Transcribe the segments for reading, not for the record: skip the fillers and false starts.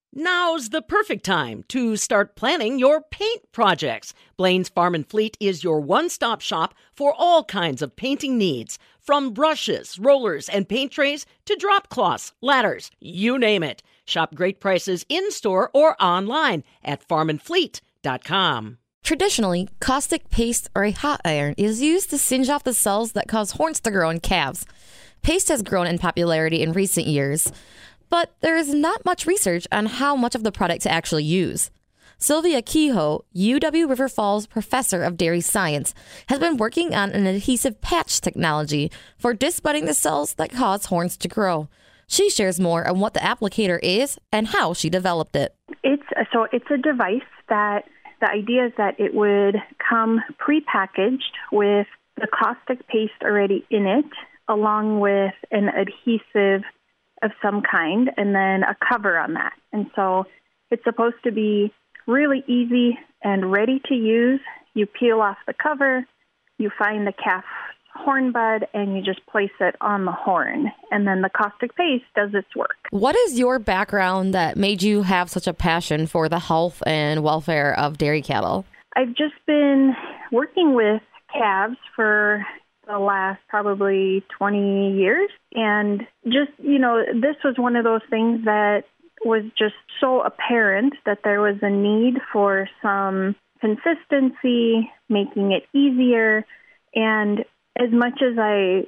Now's the perfect time to start planning your paint projects. Blaine's Farm and Fleet is your one-stop shop for all kinds of painting needs. From brushes, rollers, and paint trays to drop cloths, ladders, you name it. Shop great prices in-store or online at farmandfleet.com. Traditionally, caustic paste or a hot iron is used to singe off the cells that cause horns to grow in calves. Paste has grown in popularity in recent years, but there is not much research on how much of the product to actually use. Sylvia Kehoe, UW River Falls professor of dairy science, has been working on an adhesive patch technology for disbudding the cells that cause horns to grow. She shares more on what the applicator is and how she developed it. It's a device that the idea is that it would come prepackaged with the caustic paste already in it, along with an adhesive of some kind, and then a cover on that. And so it's supposed to be really easy and ready to use. You peel off the cover, you find the calf horn bud, and you just place it on the horn. And then the caustic paste does its work. What is your background that made you have such a passion for the health and welfare of dairy cattle? I've just been working with calves for the last probably 20 years. And just, this was one of those things that was just so apparent that there was a need for some consistency, making it easier. And as much as I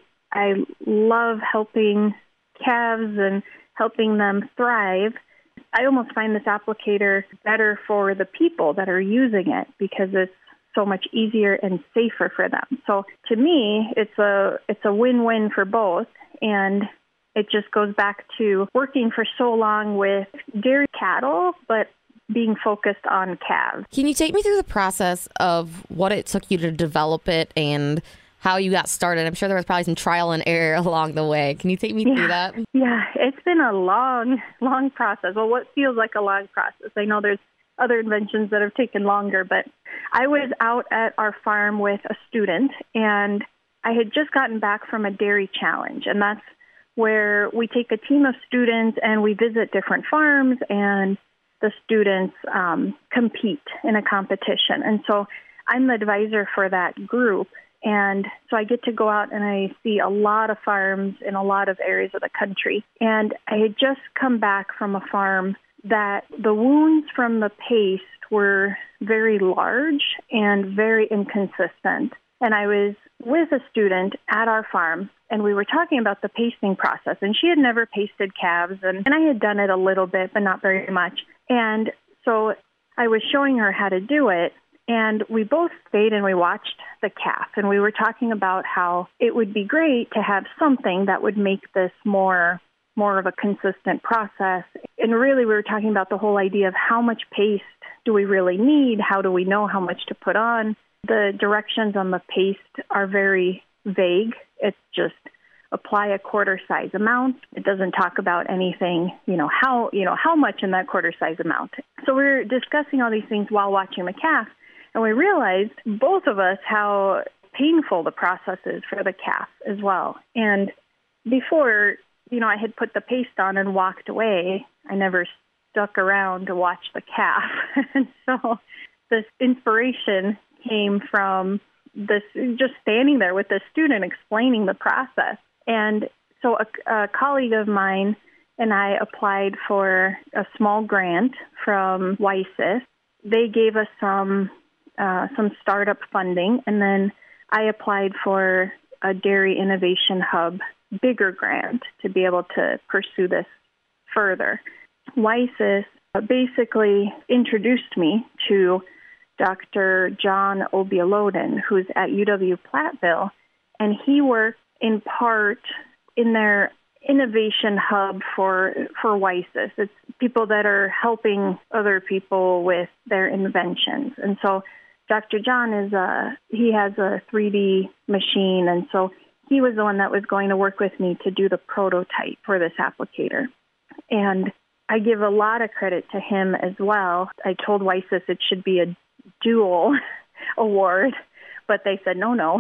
love helping calves and helping them thrive, I almost find this applicator better for the people that are using it because it's so much easier and safer for them. So to me, it's a win-win for both, and it just goes back to working for so long with dairy cattle, but being focused on calves. Can you take me through the process of what it took you to develop it and how you got started? I'm sure there was probably some trial and error along the way. Can you take me through that? Yeah, it's been a long process. Well, what feels like a long process. I know there's other inventions that have taken longer, but I was out at our farm with a student, and I had just gotten back from a dairy challenge, and that's where we take a team of students and we visit different farms, and the students compete in a competition. And so I'm the advisor for that group, and so I get to go out and I see a lot of farms in a lot of areas of the country. And I had just come back from a farm that the wounds from the paste were very large and very inconsistent. And I was with a student at our farm, and we were talking about the pasting process. And she had never pasted calves, and I had done it a little bit, but not very much. And so I was showing her how to do it, and we both stayed and we watched the calf. And we were talking about how it would be great to have something that would make this more of a consistent process. And really, we were talking about the whole idea of how much paste do we really need? How do we know how much to put on? The directions on the paste are very vague. It's just apply a quarter size amount. It doesn't talk about anything, how much in that quarter size amount. So we were discussing all these things while watching the calf, and we realized, both of us, how painful the process is for the calf as well. And before, I had put the paste on and walked away. I never stuck around to watch the calf. And so this inspiration came from this, just standing there with this student explaining the process. And so a colleague of mine and I applied for a small grant from WISIS. They gave us some startup funding, and then I applied for a Dairy Innovation Hub bigger grant to be able to pursue this further. WISIS basically introduced me to Dr. John Obialodin, who's at UW-Platteville, and he worked in part in their innovation hub for WISIS. It's people that are helping other people with their inventions. And so Dr. John he has a 3D machine, and so he was the one that was going to work with me to do the prototype for this applicator. And I give a lot of credit to him as well. I told WISIS it should be a dual award, but they said, no,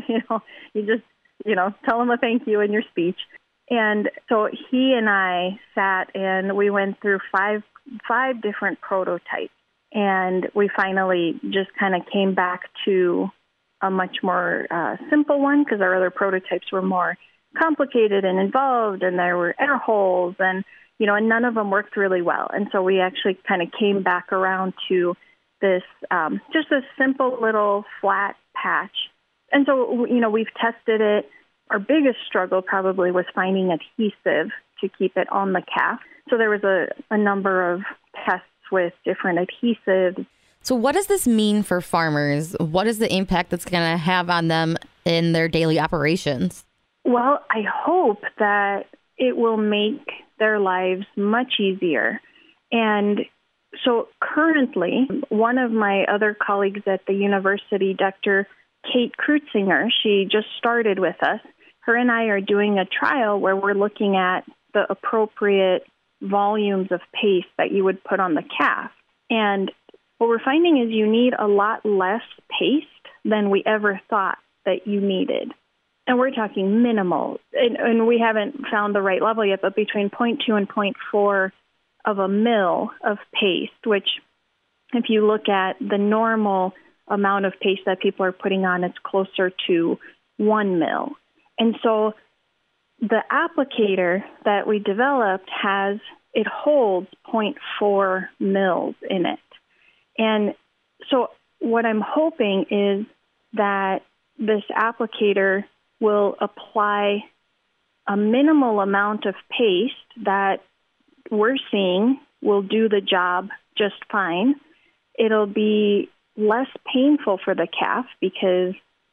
you just, tell them a thank you in your speech. And so he and I sat and we went through 5 5 different prototypes. And we finally just kind of came back to a much more simple one because our other prototypes were more complicated and involved, and there were air holes, and and none of them worked really well. And so we actually kind of came back around to this just a simple little flat patch. And so we've tested it. Our biggest struggle probably was finding adhesive to keep it on the calf. So there was a number of tests with different adhesives. So what does this mean for farmers? What is the impact that's going to have on them in their daily operations? Well, I hope that it will make their lives much easier. And so currently, one of my other colleagues at the university, Dr. Kate Krutzinger, she just started with us. Her and I are doing a trial where we're looking at the appropriate volumes of paste that you would put on the calf. And what we're finding is you need a lot less paste than we ever thought that you needed. And we're talking minimal. And we haven't found the right level yet, but between 0.2 and 0.4 of a mil of paste, which if you look at the normal amount of paste that people are putting on, it's closer to 1 mil. And so the applicator that we developed it holds 0.4 mils in it. And so what I'm hoping is that this applicator will apply a minimal amount of paste that we're seeing will do the job just fine. It'll be less painful for the calf because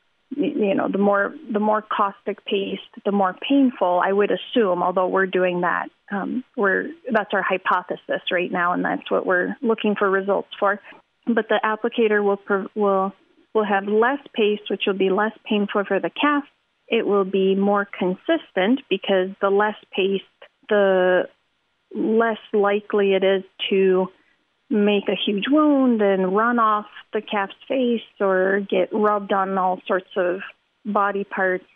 the more caustic paste, the more painful, I would assume, although we're doing that. That's our hypothesis right now, and that's what we're looking for results for. But the applicator will have less paste, which will be less painful for the calf. It will be more consistent because the less paste, the less likely it is to make a huge wound and run off the calf's face or get rubbed on all sorts of body parts.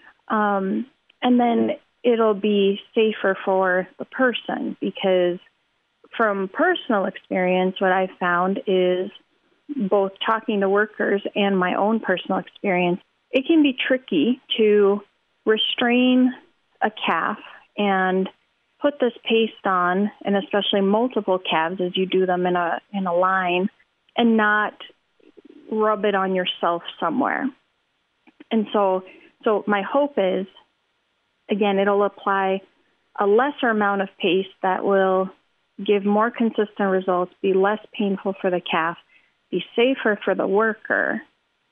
And then it'll be safer for the person because from personal experience, what I've found is both talking to workers and my own personal experience, it can be tricky to restrain a calf and put this paste on, and especially multiple calves as you do them in a line, and not rub it on yourself somewhere. And so my hope is, again, it'll apply a lesser amount of paste that will give more consistent results, be less painful for the calf, be safer for the worker,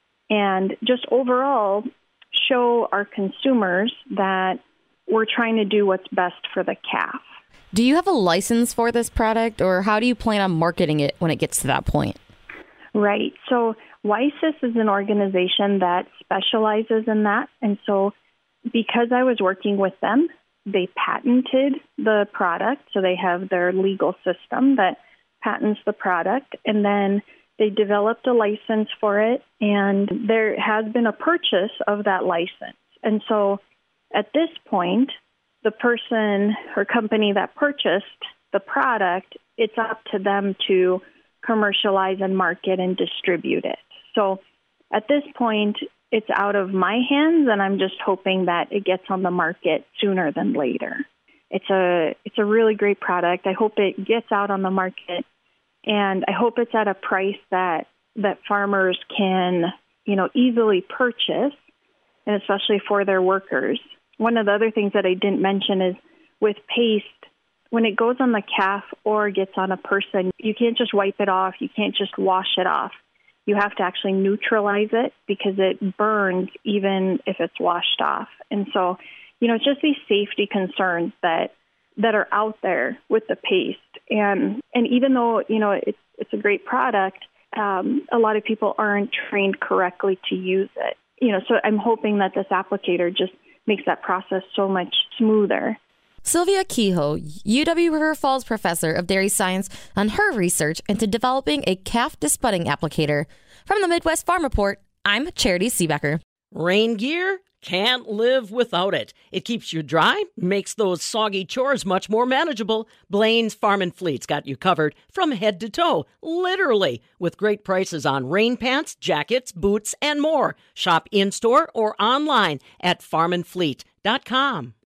and just overall show our consumers that we're trying to do what's best for the calf. Do you have a license for this product, or how do you plan on marketing it when it gets to that point? Right. So WISIS is an organization that specializes in that. And so because I was working with them, they patented the product. So they have their legal system that patents the product. And then they developed a license for it. And there has been a purchase of that license. And so at this point, the person or company that purchased the product, it's up to them to commercialize and market and distribute it. So at this point, it's out of my hands, and I'm just hoping that it gets on the market sooner than later. It's a really great product. I hope it gets out on the market, and I hope it's at a price that farmers can, easily purchase, and especially for their workers. One of the other things that I didn't mention is with paste, when it goes on the calf or gets on a person, you can't just wipe it off. You can't just wash it off. You have to actually neutralize it because it burns even if it's washed off. And so, it's just these safety concerns that are out there with the paste. And even though, it's a great product, a lot of people aren't trained correctly to use it. So I'm hoping that this applicator just makes that process so much smoother. Sylvia Kehoe, UW River Falls professor of dairy science, on her research into developing a calf disbudding applicator. From the Midwest Farm Report, I'm Charity Seebecker. Rain gear? Can't live without it. It keeps you dry, makes those soggy chores much more manageable. Blaine's Farm and Fleet's got you covered from head to toe, literally, with great prices on rain pants, jackets, boots, and more. Shop in-store or online at farmandfleet.com.